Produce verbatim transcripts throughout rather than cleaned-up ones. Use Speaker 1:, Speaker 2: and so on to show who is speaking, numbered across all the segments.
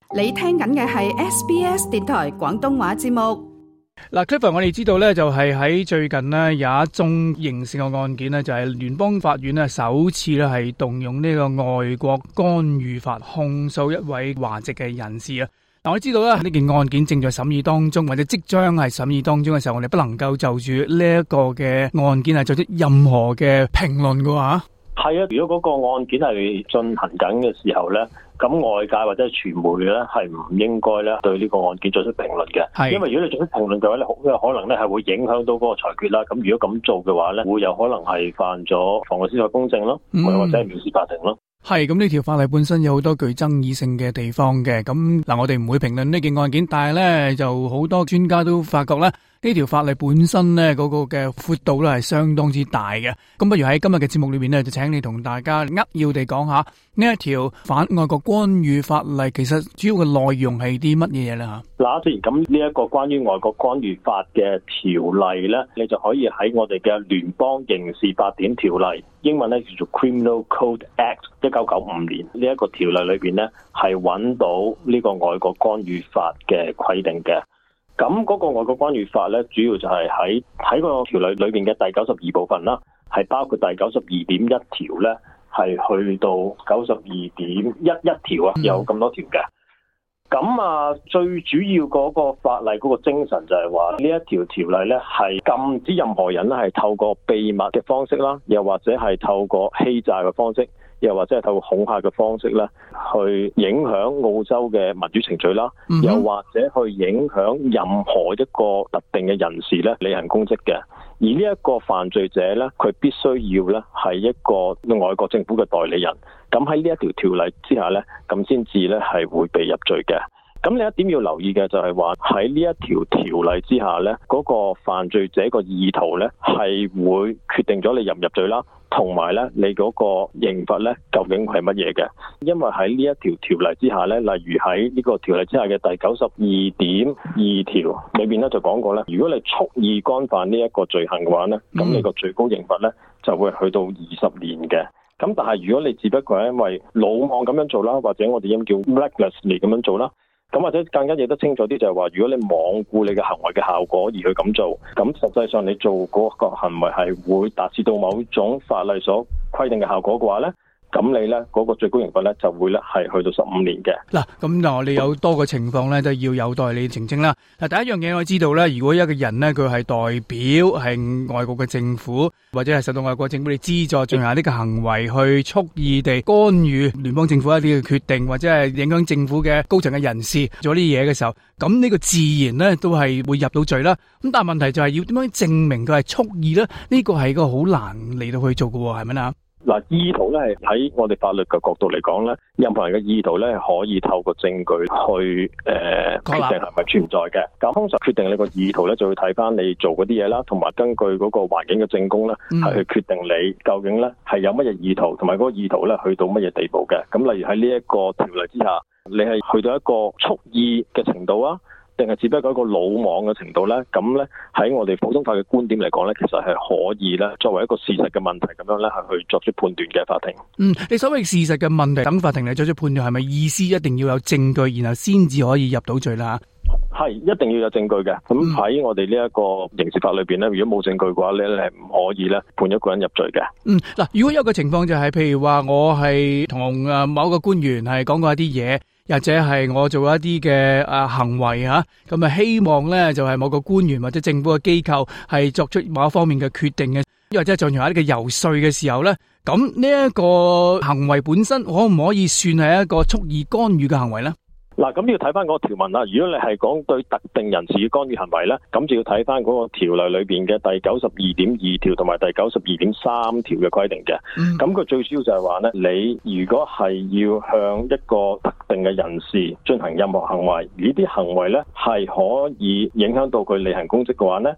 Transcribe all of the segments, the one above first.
Speaker 1: 你聽緊嘅係 S B S 電台廣東話節目。
Speaker 2: 嗱 ，Clifford， 我哋知道咧，就係喺最近呢，有一宗刑事嘅案件呢，就係聯邦法院呢首次咧係動用呢個外國干預法控訴一位華籍嘅人士啊。嗱，我知道咧呢件案件正在審議當中，或者即將係審議當中嘅時候，我哋不能夠就住呢一個嘅案件係作出任何嘅評論嘅話。
Speaker 3: 係啊，如果嗰個案件係進行緊嘅時候咧，咁外界或者係傳媒咧係唔應該咧對呢個案件作出評論嘅。係，因為如果你作出評論嘅話咧，好有可能咧係會影響到嗰個裁決啦。咁如果咁做嘅話咧，會有可能係犯咗妨礙司法公正咯，嗯、或者係民事法庭咯。
Speaker 2: 係，咁呢條法例本身有好多具爭議性嘅地方嘅。咁嗱，我哋唔會評論呢件案件，但係咧就好多專家都發覺咧，呢條法例本身咧嗰個嘅闊度咧係相當之大嘅。咁不如喺今日嘅節目裏邊咧，就請你同大家扼要地講下呢一條反外國干預法例，其實主要嘅內容係啲乜嘢嘢咧吓？
Speaker 3: 嗱，既然咁呢一個關於外國干預法嘅條例咧，你就可以喺我哋嘅聯邦刑事法典條例，英文咧叫做 Criminal Code Act，一九九五年呢一個條例裏邊咧係揾到呢個外國干預法嘅規定嘅。咁嗰個外國干預法咧，主要就係喺喺個條例裏邊嘅第九十二部分啦，係包括第九十二點一條咧，係去到九十二點一一條啊，有咁多條嘅。咁啊，最主要嗰個法例嗰個精神就係話呢一條條例咧係禁止任何人咧係透過秘密嘅方式啦，又或者係透過欺詐嘅方式，又或者係透過恐嚇嘅方式咧，去影響澳洲嘅民主程序啦，嗯、又或者去影響任何一個特定嘅人士咧履行公職嘅。而呢一個犯罪者咧，佢必須要咧係一個外國政府嘅代理人。咁喺呢一條條例之下咧，咁先至咧係會被入罪嘅。咁另一點要留意嘅就係話喺呢一條條例之下咧，嗰、那個犯罪者個意圖咧係會決定咗你入唔入罪啦，同埋咧你嗰個刑罰咧究竟係乜嘢嘅？因為喺呢一條條例之下咧，例如喺呢個條例之下嘅第九十二點二條裏邊咧就講過咧，如果你蓄意干犯呢一個罪行嘅話咧，咁你個最高刑罰咧就會去到二十年嘅。咁但係如果你只不過係因為魯莽咁樣做啦，或者我哋應叫 recklessly 咁樣做啦，咁或者更加記得清楚啲就係話，如果你罔顧你嘅行為嘅效果而去咁做，咁實際上你做嗰個行為係會達至到某種法例所規定嘅效果嘅話咧，咁你咧嗰個最高刑罰咧就會咧係去到十五年嘅。嗱，咁嗱我哋有多個情況咧都要有待你澄清啦。嗱，第一樣嘢我知道咧，如果一個人咧佢係代表係外國嘅政府，或者係受到外國政府嘅資助進行呢個行為，去蓄意地干預聯邦政府一啲嘅決定，或者係影響政府嘅高層嘅人士做啲嘢嘅時候，咁呢個自然咧都係會入到罪啦。咁但係問題就係要點樣證明佢係蓄意咧？呢個係個好難嚟到去做嘅，係咪啊？嗱，意圖咧係喺我哋法律嘅角度嚟講咧，任何人嘅意圖咧係可以透過證據去誒決定係咪存在嘅。咁通常決定你個意圖咧，就會睇翻你做嗰啲嘢啦，同埋根據嗰個環境嘅證供咧，係、嗯、去決定你究竟咧係有乜嘢意圖，同埋嗰個意圖咧去到乜嘢地步嘅。咁例如喺呢一個條例之下，你係去到一個蓄意嘅程度啊，定係只不過一個魯莽嘅程度咧？咁咧喺我哋普通法嘅觀點嚟講咧，其實係可以咧作為一個事實嘅問題咁樣咧，係去作出判斷嘅法庭。嗯，你所謂事實嘅問題，等法庭嚟作出判斷，係咪意思一定要有證據，然後先至可以入到罪啦？係，一定要有證據嘅。咁喺我哋呢一個刑事法裏邊咧，如果冇證據嘅話咧，你係唔可以咧判一個人入罪嘅。嗯，嗱，如果有個情況就係、是，譬如話我係同誒某個官員係講過一啲嘢，或者係我做一啲嘅誒行為吓，咁啊希望咧就係某個官員或者政府嘅機構係作出某一方面嘅決定嘅，或者係進行一啲嘅遊說嘅時候咧，咁呢一個行為本身可唔可以算係一個蓄意干預嘅行為咧？嗱，咁要睇翻嗰個條文啦。如果你係講對特定人士嘅干預行為咧，咁就要睇翻嗰個條例裏邊嘅第九十二點二條同埋第九十二點三條嘅規定嘅。咁佢、嗯、最主要就係話咧，你如果係要向一個特定嘅人士進行任何行為，而呢啲行為咧係可以影響到佢履行公職嘅話咧，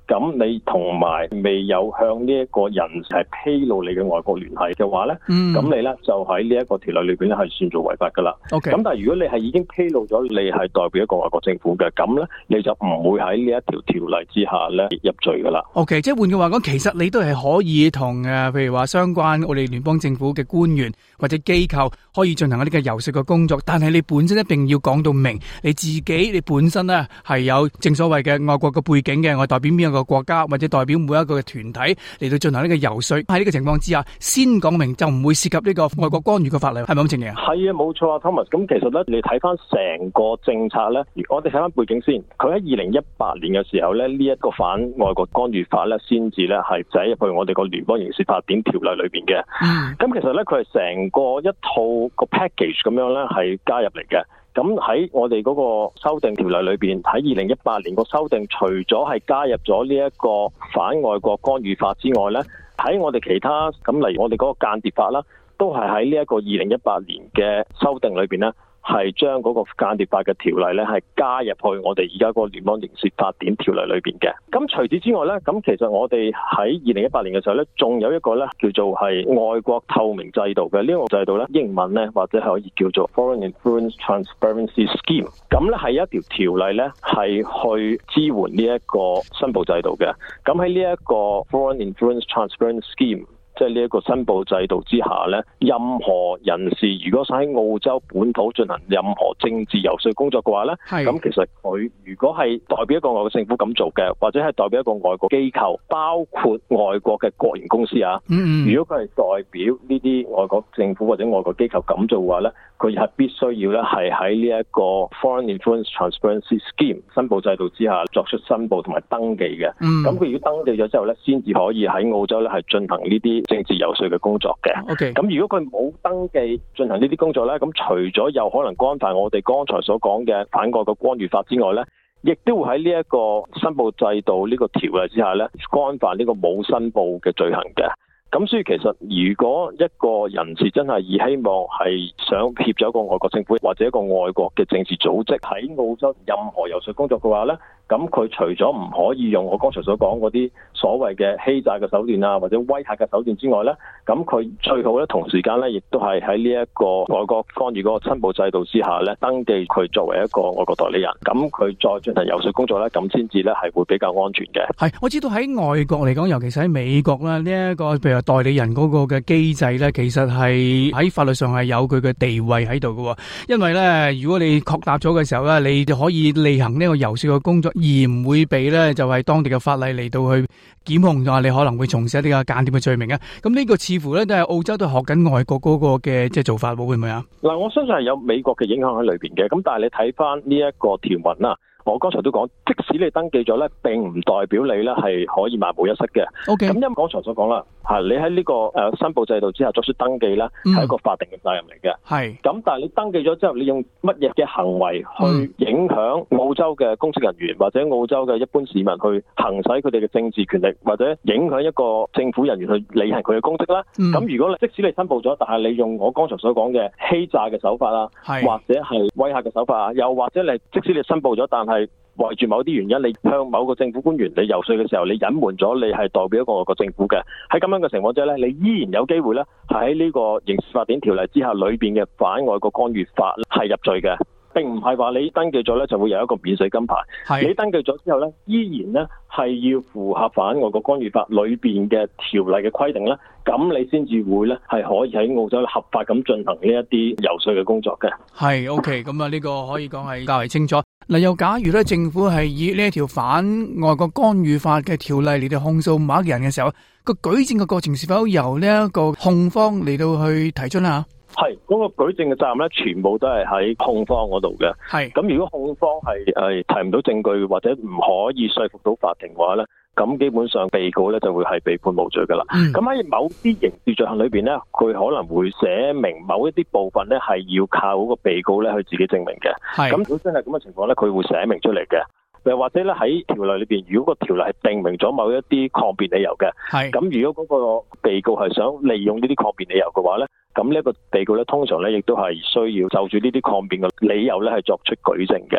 Speaker 3: 咁你同埋未有向呢一個人係披露你嘅外國聯繫嘅話咧，咁、嗯、你咧就喺呢一個條例裏邊咧係算做違法噶啦。
Speaker 2: OK，
Speaker 3: 咁但係如果你係已經披露咗你係代表一個外國政府嘅，咁咧你就唔會喺呢一條條例之下咧入罪噶啦。
Speaker 2: OK， 即係換句話講，其實你都係可以同誒，譬如話相關我哋聯邦政府嘅官員或者機構可以進行一啲嘅遊說嘅工作，但係你本身一定要講到明你自己，你本身咧係有正所謂嘅外國嘅背景嘅，我代表邊一個國家或者代表每一個嘅團體嚟到進行呢個遊說。喺呢個情況之下，先講明就唔會涉及呢個外國干預嘅法例，係咪咁情形啊？
Speaker 3: 係啊，冇錯啊 ，Thomas。咁其實咧，你睇翻成個政策咧，我哋睇翻背景先。佢喺二零一八年嘅時候咧，呢、這、一個反外國干預法咧，先至咧係寫入去我哋個聯邦刑事法典條例裏邊嘅。嗯。咁其實咧，佢係成個一套個 package 咁樣咧，係加入嚟嘅。咁喺我哋嗰個修訂條例裏邊，喺二零一八年個修訂，除咗係加入咗呢一個反外國干預法之外咧，喺我哋其他咁例如我哋嗰個間諜法啦，都係喺呢一個二零一八年嘅修訂裏邊咧，係將嗰個間諜法嘅條例咧係加入去我哋而家嗰個聯邦刑事法典條例裏邊嘅。咁除此之外咧，咁其實我哋喺二零一八年嘅時候咧，仲有一個咧叫做係外國透明制度嘅。呢個制度咧，英文咧或者係可以叫做 Foreign Influence Transparency Scheme。咁咧係一條條例咧係去支援呢一個申報制度嘅。咁喺呢一個 Foreign Influence Transparency Scheme，即係呢一個申報制度之下咧，任何人士如果想喺澳洲本土進行任何政治遊說工作嘅話咧，咁其實佢如果係代表一個外國政府咁做嘅，或者係代表一個外國機構，包括外國嘅國營公司啊，嗯嗯如果佢係代表呢啲外國政府或者外國機構咁做嘅話咧，佢係必須要咧係喺呢一個 Foreign Influence Transparency Scheme 申報制度之下作出申報同埋登記嘅。咁佢、嗯、如果登記咗之後咧，先至可以喺澳洲咧係進行呢啲政治遊說嘅工作嘅。咁、okay. 如果佢冇登記進行呢啲工作咧，咁除咗有可能干犯我哋剛才所講嘅反外國干預法之外咧，亦都會喺呢一個申報制度呢個條例之下咧，干犯呢個冇申報嘅罪行嘅。咁所以其實如果一個人士真係以希望係想協助一個外國政府或者一個外國嘅政治組織喺澳洲任何遊說工作嘅話咧，咁佢除咗唔可以用我剛才所講嗰啲所謂嘅欺詐嘅手段啊，或者威嚇嘅手段之外咧，咁佢最好咧同時間咧，亦都係喺呢一個外國干預嗰個申報制度之下咧，登記佢作為一個外國代理人，咁佢再進行遊說工作咧，咁先至咧係會比較安全嘅。係，我知道喺外國嚟講，尤其是喺美國啦，呢一個譬如代理人嗰個嘅機制咧，其實係喺法律上係有佢嘅地位喺度嘅。因為咧，如果你確立咗嘅時候咧，你就可以履行呢個遊說嘅工作，而唔會被咧就係當地嘅法例嚟到去檢控，就話你可能會從事一啲嘅間諜嘅罪名啊。咁呢個似乎咧都係澳洲都學緊外國嗰個嘅即係做法，會唔會啊？嗱，我相信係有美國嘅影響喺裏邊嘅。咁但係你睇翻呢一個條文啦。我剛才都講，即使你登記咗咧，並唔代表你咧係可以萬無一失嘅。OK，咁因為剛才所講啦，係你喺呢個誒申報制度之下作出登記咧，係一個法定嘅責任嚟嘅。係、嗯。咁但係你登記咗之後，你用乜嘢嘅行為去影響澳洲嘅公職人員、嗯、或者澳洲嘅一般市民去行使佢哋嘅政治權力，或者影響一個政府人員去履行佢嘅公職啦？咁、嗯、如果你即使你申報咗，但係你用我剛才所講嘅欺詐嘅手法啦，或者係威嚇嘅手法啊，又或者你即使你申報咗，但係為住某啲原因，你向某個政府官員你游說嘅時候，你隱瞞咗你係代表一個外國政府嘅，喺咁樣嘅情況之下咧，你依然有機會咧係喺呢個刑事法典條例之下裏邊嘅反外國干預法係入罪嘅，並唔係話你登記咗咧就會有一個免死金牌。你登記咗之後咧，依然咧係要符合反外國干預法裏邊嘅條例嘅規定咧，咁你先至會咧係可以喺澳洲合法咁進行呢一啲游說嘅工作嘅。係 OK， 咁啊呢個可以講係較為清楚。嗱，又假如咧政府係以呢一條反外國干預法嘅條例嚟到控訴某一個人嘅時候，個舉證嘅過程是否由呢一個控方嚟到去提出啊？係，嗰、那個舉證嘅責任咧，全部都係喺控方嗰度嘅。係，咁如果控方係誒提唔到證據或者唔可以說服到法庭嘅話咧，咁基本上被告咧就會係被判無罪噶啦。咁、嗯、喺某啲刑事罪行裏邊咧，佢可能會寫明某一啲部分咧係要靠嗰個被告咧去自己證明嘅。係，咁如果真係咁嘅情況咧，佢會寫明出嚟嘅。又或者咧喺條例裏邊，如果個條例係定明咗某一啲抗辯理由嘅，係咁如果嗰個被告係想利用呢啲抗辯理由嘅話咧，咁呢一個被告咧通常咧亦都係需要就住呢啲抗辯嘅理由咧係作出舉證嘅。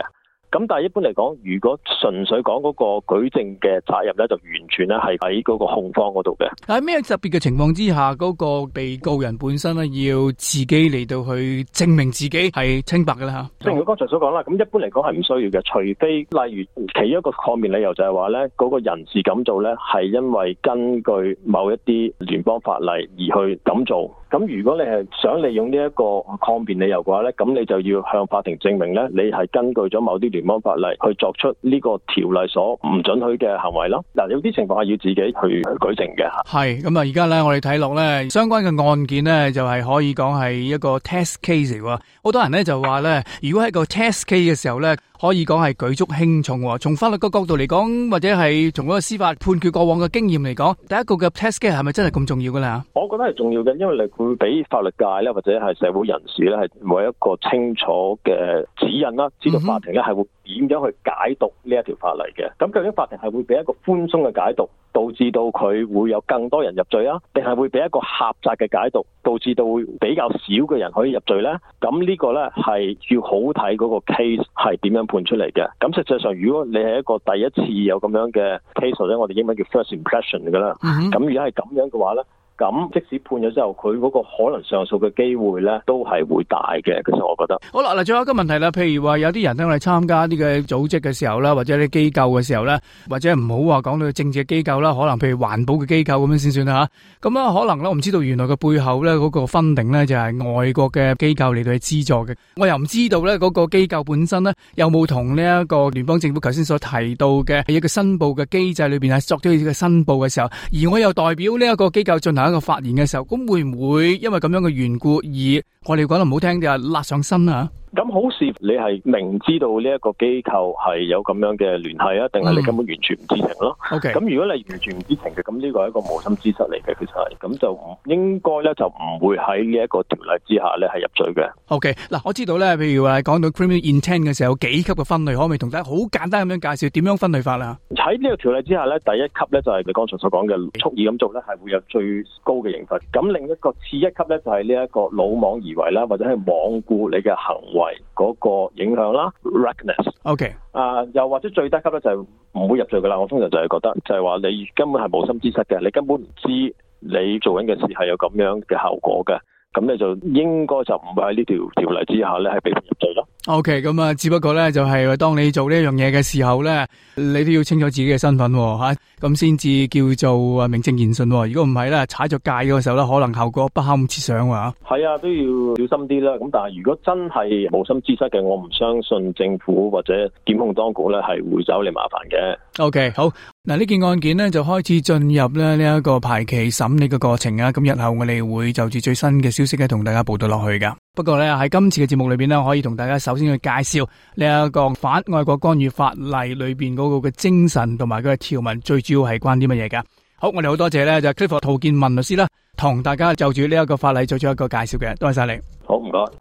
Speaker 3: 咁但係一般嚟講，如果純粹講嗰個舉證嘅責任咧，就完全咧係喺嗰個控方嗰度嘅。
Speaker 2: 喺咩特別嘅情況之下，嗰、那個被告人本身咧要自己嚟到去證明自己係清白嘅啦吓？
Speaker 3: 正如剛才所講啦，咁一般嚟講係唔需要嘅，除非例如其一個抗辯理由就係話咧，嗰、那個人士咁做咧係因為根據某一啲聯邦法例而去咁做。咁如果你係想利用呢一個抗辯理由嘅話咧，咁你就要向法庭證明咧，你係根據咗某啲聯邦法例去作出呢個條例所唔准許嘅行為咯。嗱，有啲情況係要自己去舉證嘅吓。
Speaker 2: 係咁啊！而家咧，我哋睇落咧，相關嘅案件咧，就係可以講係一個 test case 嚟喎。好多人咧就話咧，如果喺個 test case 嘅時候咧，可以講係舉足輕重。從法律個角度嚟講，或者係從嗰個司法判決過往嘅經驗嚟講，第一個嘅 test case 係咪真係咁重要噶啦？
Speaker 3: 我覺得係重要嘅，因為你會俾法律界咧，或者係社會人士咧，係冇一個清楚嘅指引啦，知道法庭咧係會點樣去解讀呢一條法例嘅。咁究竟法庭係會俾一個寬鬆嘅解讀，導致到佢會有更多人入罪啊，定係會俾一個狹窄嘅解讀，導致到會比較少嘅人可以入罪咧？咁呢個咧係要好睇嗰個 case 係點樣判出嚟嘅。咁實際上，如果你係一個第一次有咁樣嘅 case， 或者我哋英文叫 first impression 㗎啦，咁、嗯、如果係咁樣嘅話咧，咁即使判咗之後，佢嗰個可能上訴嘅機會咧，都係會大嘅。其實我覺得
Speaker 2: 好啦，嗱，最後一個問題啦。譬如話有啲人咧，我哋參加啲嘅組織嘅時候啦，或者啲機構嘅時候咧，或者唔好話講到政治嘅機構啦，可能譬如環保嘅機構咁樣先算啦吓。咁啊，可能咧，我唔知道原來嘅背後咧嗰個funding咧就係外國嘅機構嚟到去資助嘅。我又唔知道咧嗰個機構本身咧有冇同呢一個聯邦政府頭先所提到嘅一個申報嘅機制裏邊係作咗呢個申報嘅時候，而我又代表呢一個機構進行一個發言嘅時候，咁會唔會因為咁樣嘅緣故而我哋講得唔好聽就係辣上身啊？
Speaker 3: 咁好視你係明知道呢一個機構係有咁樣嘅聯繫啊，定係你根本完全唔知情咯？ OK， 咁如果你完全唔知情嘅，咁呢個係一個無心之失嚟嘅，其實係咁就唔應該咧，就唔會喺呢一個條例之下咧係入罪嘅。OK， 嗱，我知道咧，譬如話講到 criminal intent 嘅時候，有幾級嘅分類，可唔可以同大家好簡單咁樣介紹點樣分類法啦？喺呢個條例之下咧，第一級咧就係你剛才所講嘅蓄意咁做咧，係會有最高嘅刑罰。咁另一個次一級咧就係呢一個魯莽而為啦，或者係罔顧你嘅行為嗰個影響啦 reckless OK 啊、呃，又或者最低級咧就係唔會入罪噶啦。我通常就係覺得就係話你根本係無心之失嘅，你根本唔知你做緊嘅事係有咁樣嘅效果嘅，咁你就應該就唔會喺呢條條例之下咧係被判入罪咯。OK， 咁啊，只不過咧就係當你做呢一樣嘢嘅時候咧，你都要清楚自己嘅身份吓，咁先至叫做名正言順。如果唔係咧，踩咗界嗰個時候咧，可能後果不堪設想啊。係啊，都要小心啲啦。咁但係如果真係無心之失嘅，我唔相信政府或者檢控當局咧係會走嚟麻煩嘅。OK， 好，嗱，呢件案件呢就開始進入咧呢一個排期審理嘅過程啊。咁日後我哋會就住最新嘅消息咧同大家報道落去噶。不過咧喺今次嘅節目裏邊呢，可以同大家首先去介紹呢一個反外國干預法例裏邊嗰個嘅精神同埋佢嘅條文，最主要係關啲乜嘢噶？好，我哋好多謝咧就係 Clifford 陶建文律師啦，同大家就住呢一個法例做咗一個介紹嘅，多謝晒你。好，唔該。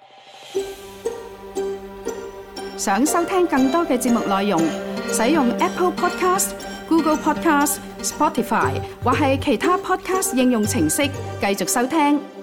Speaker 1: 想收聽更多嘅節目內容，使用 Apple Podcast、Google Podcast、Spotify 或係其他 Podcast 應用程式繼續收聽。